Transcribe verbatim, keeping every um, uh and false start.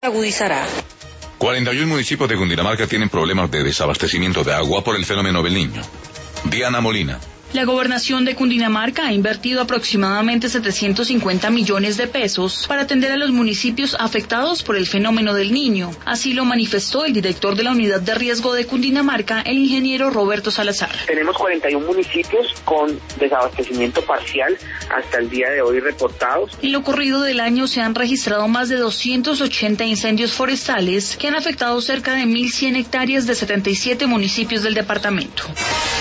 agudizará. cuarenta y uno municipios de Cundinamarca tienen problemas de desabastecimiento de agua por el fenómeno del Niño. Diana Molina. La gobernación de Cundinamarca ha invertido aproximadamente setecientos cincuenta millones de pesos para atender a los municipios afectados por el fenómeno del Niño. Así lo manifestó el director de la Unidad de Riesgo de Cundinamarca, el ingeniero Roberto Salazar. Tenemos cuarenta y uno municipios con desabastecimiento parcial hasta el día de hoy reportados. En lo corrido del año se han registrado más de doscientos ochenta incendios forestales que han afectado cerca de mil cien hectáreas de setenta y siete municipios del departamento.